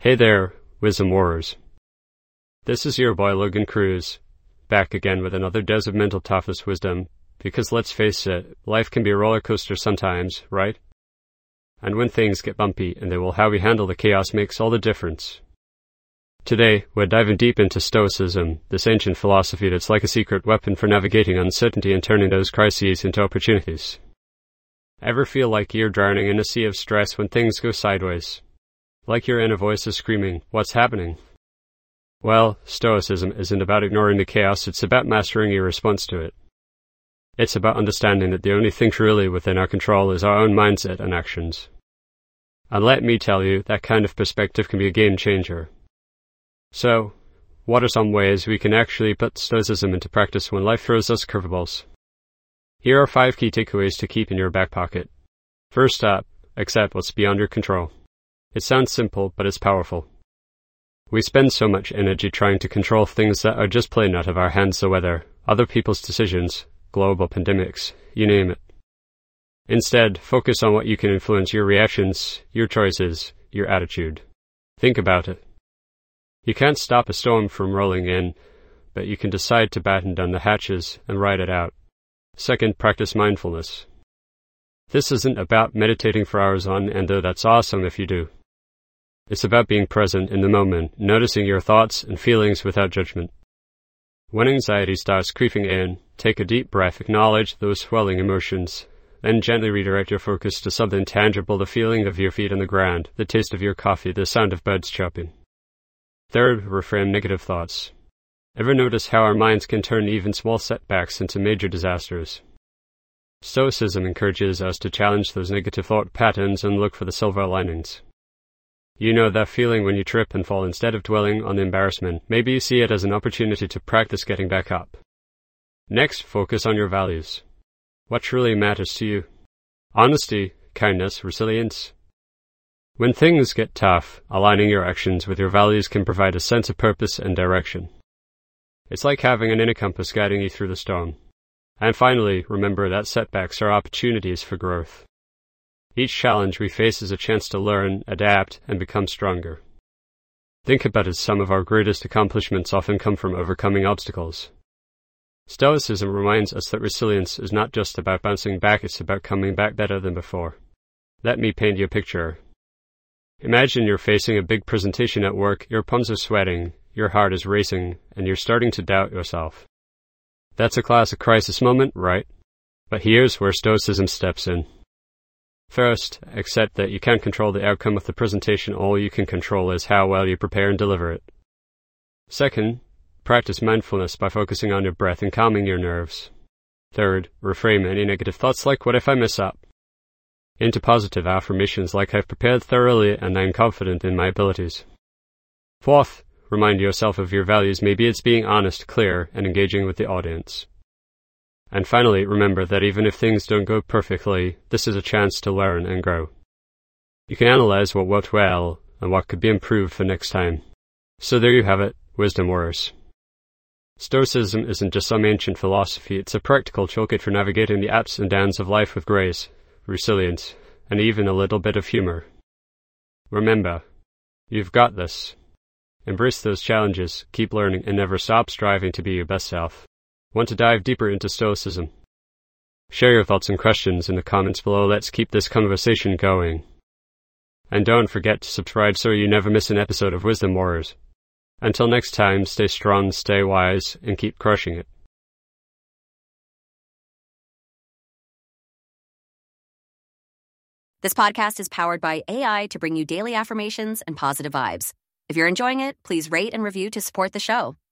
Hey there, Wisdom Warriors. This is your boy Logan Cruz, back again with another dose of mental toughness wisdom, because let's face it, life can be a roller coaster sometimes, right? And when things get bumpy how we handle the chaos makes all the difference. Today, we're diving deep into Stoicism, this ancient philosophy that's like a secret weapon for navigating uncertainty and turning those crises into opportunities. Ever feel like you're drowning in a sea of stress when things go sideways? Like your inner voice is screaming, "What's happening?" Well, Stoicism isn't about ignoring the chaos, it's about mastering your response to it. It's about understanding that the only thing truly within our control is our own mindset and actions. And let me tell you, that kind of perspective can be a game changer. So, what are some ways we can actually put Stoicism into practice when life throws us curveballs? Here are 5 key takeaways to keep in your back pocket. First up, accept what's beyond your control. It sounds simple, but it's powerful. We spend so much energy trying to control things that are just plain out of our hands, the weather, other people's decisions, global pandemics, you name it. Instead, focus on what you can influence: your reactions, your choices, your attitude. Think about it. You can't stop a storm from rolling in, but you can decide to batten down the hatches and ride it out. Second, practice mindfulness. This isn't about meditating for hours on end, though that's awesome if you do. It's about being present in the moment, noticing your thoughts and feelings without judgment. When anxiety starts creeping in, take a deep breath, acknowledge those swelling emotions, then gently redirect your focus to something tangible: the feeling of your feet on the ground, the taste of your coffee, the sound of birds chirping. Third, reframe negative thoughts. Ever notice how our minds can turn even small setbacks into major disasters? Stoicism encourages us to challenge those negative thought patterns and look for the silver linings. You know that feeling when you trip and fall? Instead of dwelling on the embarrassment, maybe you see it as an opportunity to practice getting back up. Next, focus on your values. What truly matters to you? Honesty, kindness, resilience. When things get tough, aligning your actions with your values can provide a sense of purpose and direction. It's like having an inner compass guiding you through the storm. And finally, remember that setbacks are opportunities for growth. Each challenge we face is a chance to learn, adapt, and become stronger. Think about it, some of our greatest accomplishments often come from overcoming obstacles. Stoicism reminds us that resilience is not just about bouncing back, it's about coming back better than before. Let me paint you a picture. Imagine you're facing a big presentation at work, your palms are sweating, your heart is racing, and you're starting to doubt yourself. That's a classic crisis moment, right? But here's where Stoicism steps in. First, accept that you can't control the outcome of the presentation. All you can control is how well you prepare and deliver it. Second, practice mindfulness by focusing on your breath and calming your nerves. Third, reframe any negative thoughts like "what if I mess up?" into positive affirmations like "I've prepared thoroughly and I'm confident in my abilities." Fourth, remind yourself of your values. Maybe it's being honest, clear, and engaging with the audience. And finally, remember that even if things don't go perfectly, this is a chance to learn and grow. You can analyze what worked well and what could be improved for next time. So there you have it, Wisdom Warriors. Stoicism isn't just some ancient philosophy, it's a practical toolkit for navigating the ups and downs of life with grace, resilience, and even a little bit of humor. Remember, you've got this. Embrace those challenges, keep learning, and never stop striving to be your best self. Want to dive deeper into Stoicism? Share your thoughts and questions in the comments below. Let's keep this conversation going. And don't forget to subscribe so you never miss an episode of Wisdom Warriors. Until next time, stay strong, stay wise, and keep crushing it. This podcast is powered by AI to bring you daily affirmations and positive vibes. If you're enjoying it, please rate and review to support the show.